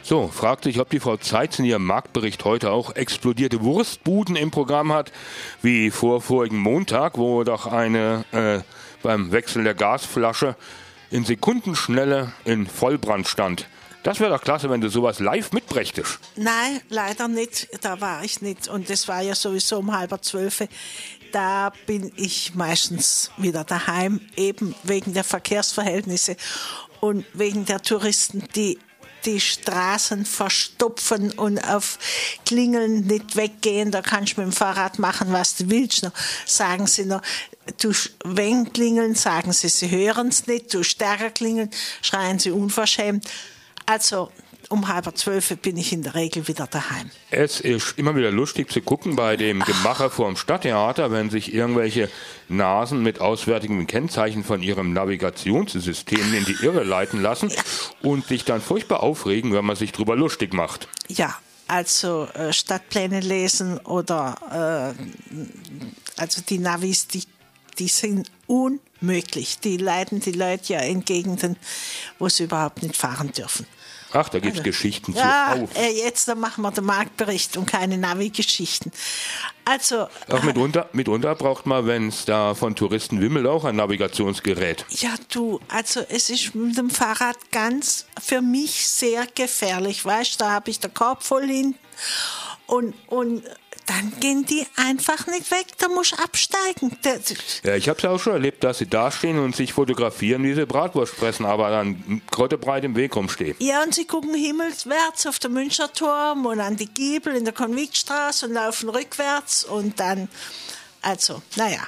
So, fragt sich, ob die Frau Zeitz in ihrem Marktbericht heute auch explodierte Wurstbuden im Programm hat, wie vorigen Montag, wo doch eine beim Wechsel der Gasflasche in Sekundenschnelle in Vollbrand stand. Das wäre doch klasse, wenn du sowas live mitbrächtest. Nein, leider nicht. Da war ich nicht. Und das war ja sowieso um 11:30. Da bin ich meistens wieder daheim, eben wegen der Verkehrsverhältnisse und wegen der Touristen, die Straßen verstopfen und auf Klingeln nicht weggehen. Da kannst du mit dem Fahrrad machen, was du willst. Noch sagen sie noch, wenn klingeln, sagen sie hören es nicht. Du stärker klingeln, schreien sie unverschämt. Also um 11:30 bin ich in der Regel wieder daheim. Es ist immer wieder lustig zu gucken bei dem Gemache vor dem Stadttheater, wenn sich irgendwelche Nasen mit auswärtigen Kennzeichen von ihrem Navigationssystem in die Irre leiten lassen und sich dann furchtbar aufregen, wenn man sich drüber lustig macht. Ja, also Stadtpläne lesen oder also die Navis, die sind unmöglich. Die leiten die Leute ja in Gegenden, wo sie überhaupt nicht fahren dürfen. Ach, da gibt's Geschichten zu. Jetzt machen wir den Marktbericht und keine Navi-Geschichten. Also, auch mitunter braucht man, wenn es da von Touristen wimmelt, auch ein Navigationsgerät. Ja, also es ist mit dem Fahrrad ganz für mich sehr gefährlich. Weißt du, da habe ich den Korb voll hinten und dann gehen die einfach nicht weg, da musst du absteigen. Ja, ich habe es ja auch schon erlebt, dass sie da stehen und sich fotografieren, wie sie Bratwurst fressen, aber dann krottebreit im Weg rumstehen. Ja, und sie gucken himmelswärts auf den Münsterturm und an die Giebel in der Konviktstraße und laufen rückwärts und dann, also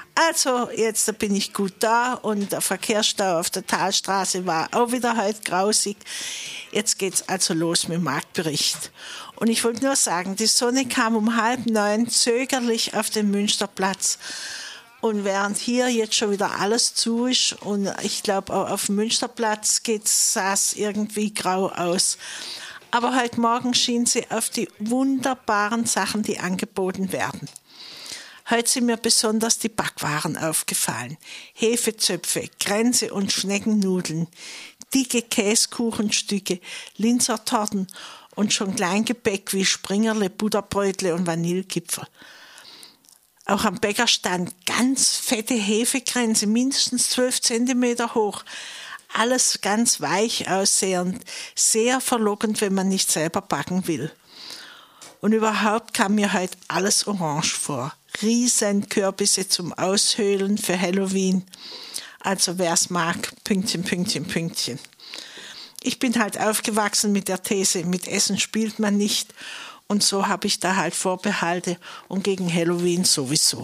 jetzt bin ich gut da und der Verkehrsstau auf der Talstraße war auch wieder heute grausig. Jetzt geht's also los mit dem Marktbericht. Und ich wollte nur sagen, die Sonne kam um 8:30 zögerlich auf den Münsterplatz. Und während hier jetzt schon wieder alles zu ist und ich glaube auch auf dem Münsterplatz sah es irgendwie grau aus. Aber heute Morgen schien sie auf die wunderbaren Sachen, die angeboten werden. Heute sind mir besonders die Backwaren aufgefallen. Hefezöpfe, Kränze und Schneckennudeln, dicke Käsekuchenstücke, Linzer Torten und schon Kleingebäck wie Springerle, Butterbrötle und Vanillekipferl. Auch am Bäckerstand ganz fette Hefekränze, mindestens 12 Zentimeter hoch. Alles ganz weich aussehend, sehr verlockend, wenn man nicht selber backen will. Und überhaupt kam mir heute alles orange vor. Riesen Kürbisse zum Aushöhlen für Halloween. Also wer's mag, Pünktchen, Pünktchen, Pünktchen. Ich bin halt aufgewachsen mit der These, mit Essen spielt man nicht. Und so habe ich da halt Vorbehalte und gegen Halloween sowieso.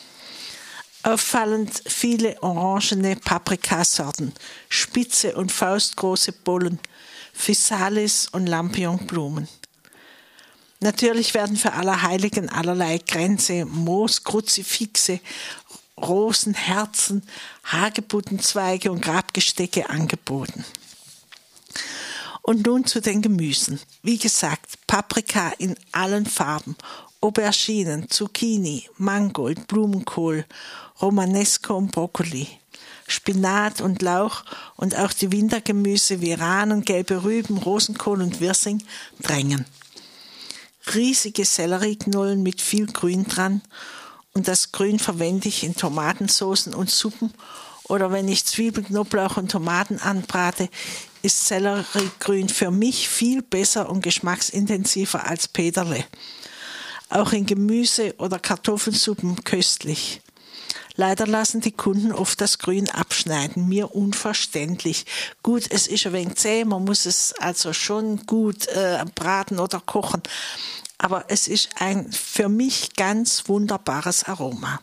Auffallend viele orangene Paprikasorten, spitze und faustgroße Bollen, Physalis und Lampionblumen. Natürlich werden für Allerheiligen allerlei Kränze, Moos, Kruzifixe, Rosen, Herzen, Hagebuttenzweige und Grabgestecke angeboten. Und nun zu den Gemüsen. Wie gesagt, Paprika in allen Farben, Auberginen, Zucchini, Mangold, Blumenkohl, Romanesco und Brokkoli, Spinat und Lauch und auch die Wintergemüse wie Rahnen, gelbe Rüben, Rosenkohl und Wirsing drängen. Riesige Sellerieknollen mit viel Grün dran und das Grün verwende ich in Tomatensoßen und Suppen oder wenn ich Zwiebeln, Knoblauch und Tomaten anbrate, ist Selleriegrün für mich viel besser und geschmacksintensiver als Peterle. Auch in Gemüse- oder Kartoffelsuppen köstlich. Leider lassen die Kunden oft das Grün abschneiden, mir unverständlich. Gut, es ist ein wenig zäh, man muss es also schon gut braten oder kochen, aber es ist ein für mich ganz wunderbares Aroma.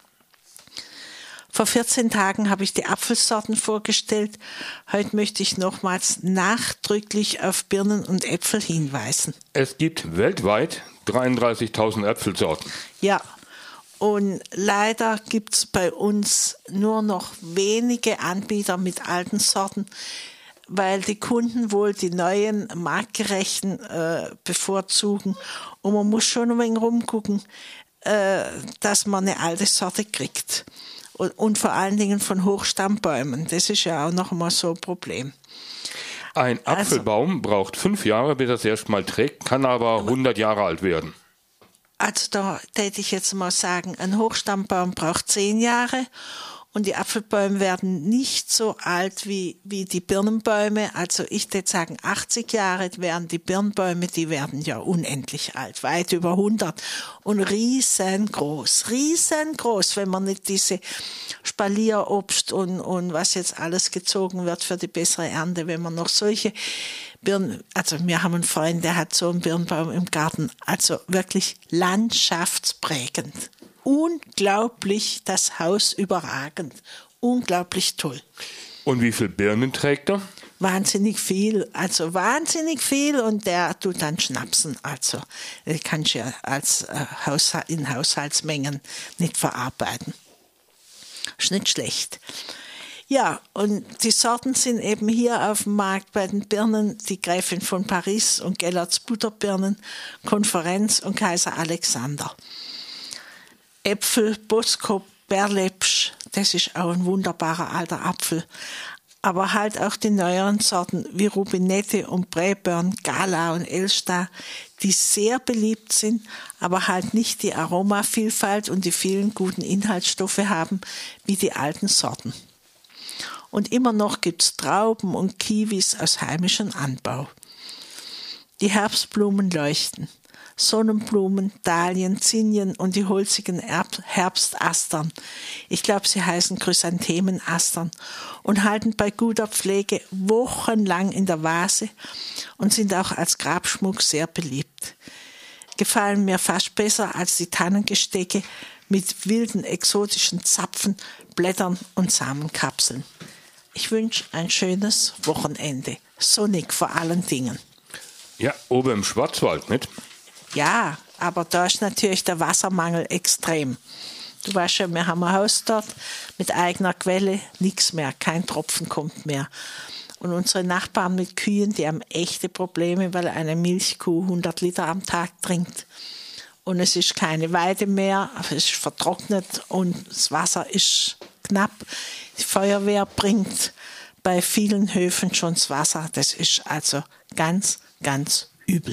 Vor 14 Tagen habe ich die Apfelsorten vorgestellt. Heute möchte ich nochmals nachdrücklich auf Birnen und Äpfel hinweisen. Es gibt weltweit 33.000 Äpfelsorten. Ja, und leider gibt es bei uns nur noch wenige Anbieter mit alten Sorten, weil die Kunden wohl die neuen marktgerechten bevorzugen. Und man muss schon ein wenig rumgucken, dass man eine alte Sorte kriegt. Und vor allen Dingen von Hochstammbäumen. Das ist ja auch noch einmal so ein Problem. Ein Apfelbaum braucht 5 Jahre, bis er es erstmal trägt, kann aber 100 Jahre alt werden. Also da täte ich jetzt mal sagen, ein Hochstammbaum braucht 10 Jahre und die Apfelbäume werden nicht so alt wie die Birnenbäume. Also ich würde sagen 80 Jahre wären die Birnbäume, die werden ja unendlich alt, weit über 100 und riesengroß, wenn man nicht diese Spalierobst und was jetzt alles gezogen wird für die bessere Ernte, wenn man noch solche Birnen, also wir haben einen Freund, der hat so einen Birnbaum im Garten, also wirklich landschaftsprägend. Unglaublich, das Haus überragend, unglaublich toll. Und wie viel Birnen trägt er? Wahnsinnig viel und der tut dann schnapsen, also den kannst du ja als in Haushaltsmengen nicht verarbeiten. Ist nicht schlecht. Ja, und die Sorten sind eben hier auf dem Markt bei den Birnen, die Gräfin von Paris und Gellerts Butterbirnen, Konferenz und Kaiser Alexander. Äpfel, Boskop, Berlepsch, das ist auch ein wunderbarer alter Apfel. Aber halt auch die neueren Sorten wie Rubinette und Braeburn, Gala und Elster, die sehr beliebt sind, aber halt nicht die Aromavielfalt und die vielen guten Inhaltsstoffe haben wie die alten Sorten. Und immer noch gibt's Trauben und Kiwis aus heimischem Anbau. Die Herbstblumen leuchten. Sonnenblumen, Dahlien, Zinien und die holzigen Herbstastern. Ich glaube, sie heißen Chrysanthemenastern und halten bei guter Pflege wochenlang in der Vase und sind auch als Grabschmuck sehr beliebt. Gefallen mir fast besser als die Tannengestecke mit wilden exotischen Zapfen, Blättern und Samenkapseln. Ich wünsche ein schönes Wochenende. Sonnig vor allen Dingen. Ja, oben im Schwarzwald, nicht? Ja, aber da ist natürlich der Wassermangel extrem. Du weißt schon, wir haben ein Haus dort mit eigener Quelle, nichts mehr, kein Tropfen kommt mehr. Und unsere Nachbarn mit Kühen, die haben echte Probleme, weil eine Milchkuh 100 Liter am Tag trinkt. Und es ist keine Weide mehr, es ist vertrocknet und das Wasser ist knapp. Die Feuerwehr bringt bei vielen Höfen schon das Wasser. Das ist also ganz, ganz übel.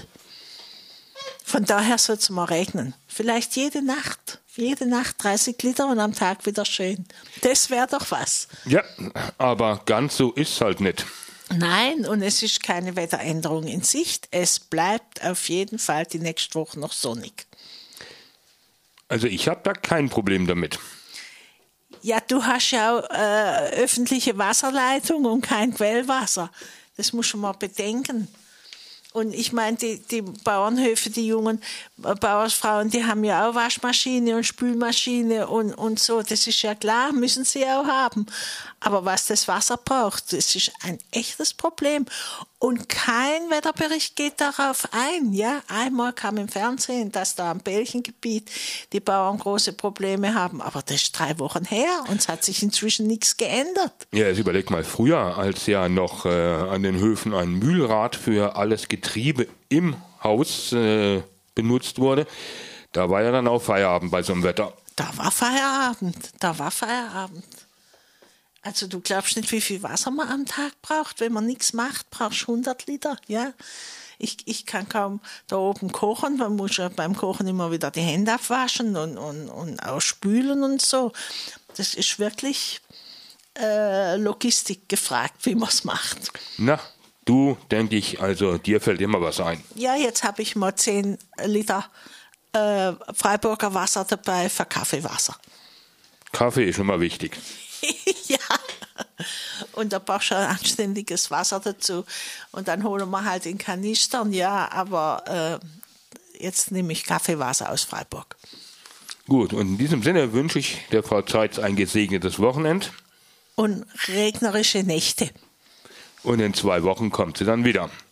Von daher soll es mal regnen. Vielleicht jede Nacht 30 Liter und am Tag wieder schön. Das wäre doch was. Ja, aber ganz so ist es halt nicht. Nein, und es ist keine Wetteränderung in Sicht. Es bleibt auf jeden Fall die nächste Woche noch sonnig. Also ich habe da kein Problem damit. Ja, du hast ja auch öffentliche Wasserleitung und kein Quellwasser. Das musst du mal bedenken. Und ich meine, die Bauernhöfe, die jungen Bauersfrauen, die haben ja auch Waschmaschine und Spülmaschine und so. Das ist ja klar, müssen sie auch haben. Aber was das Wasser braucht, das ist ein echtes Problem. Und kein Wetterbericht geht darauf ein. Ja, einmal kam im Fernsehen, dass da am Belchengebiet die Bauern große Probleme haben. Aber das ist 3 Wochen her und es hat sich inzwischen nichts geändert. Ja, jetzt überleg mal, früher, als ja noch an den Höfen ein Mühlrad für alles Getriebe im Haus benutzt wurde, da war ja dann auch Feierabend bei so einem Wetter. Da war Feierabend. Also du glaubst nicht, wie viel Wasser man am Tag braucht. Wenn man nichts macht, brauchst du 100 Liter. Ja? Ich kann kaum da oben kochen. Man muss ja beim Kochen immer wieder die Hände abwaschen und auch spülen und so. Das ist wirklich Logistik gefragt, wie man es macht. Na, du, denke ich, also dir fällt immer was ein. Ja, jetzt habe ich mal 10 Liter Freiburger Wasser dabei für Kaffeewasser. Kaffee ist immer wichtig. Ja, und da brauchst du ein anständiges Wasser dazu. Und dann holen wir halt in Kanistern, ja, aber jetzt nehme ich Kaffeewasser aus Freiburg. Gut, und in diesem Sinne wünsche ich der Frau Zeitz ein gesegnetes Wochenende. Und regnerische Nächte. Und in 2 Wochen kommt sie dann wieder.